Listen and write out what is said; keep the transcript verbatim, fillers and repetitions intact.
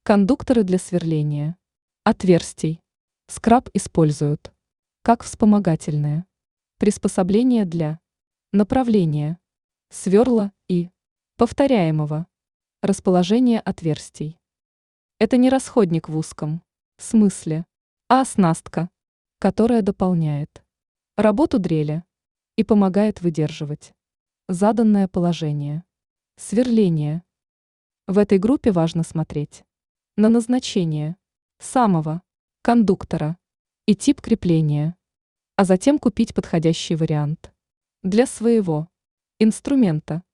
Кондукторы для сверления отверстий. Скраб используют как вспомогательные приспособления для направления сверла и повторяемого расположения отверстий. Это не расходник в узком смысле, а оснастка, которая дополняет работу дрели и помогает выдерживать заданное положение сверления. В этой группе важно смотреть на назначение самого кондуктора и тип крепления, а затем купить подходящий вариант для своего инструмента.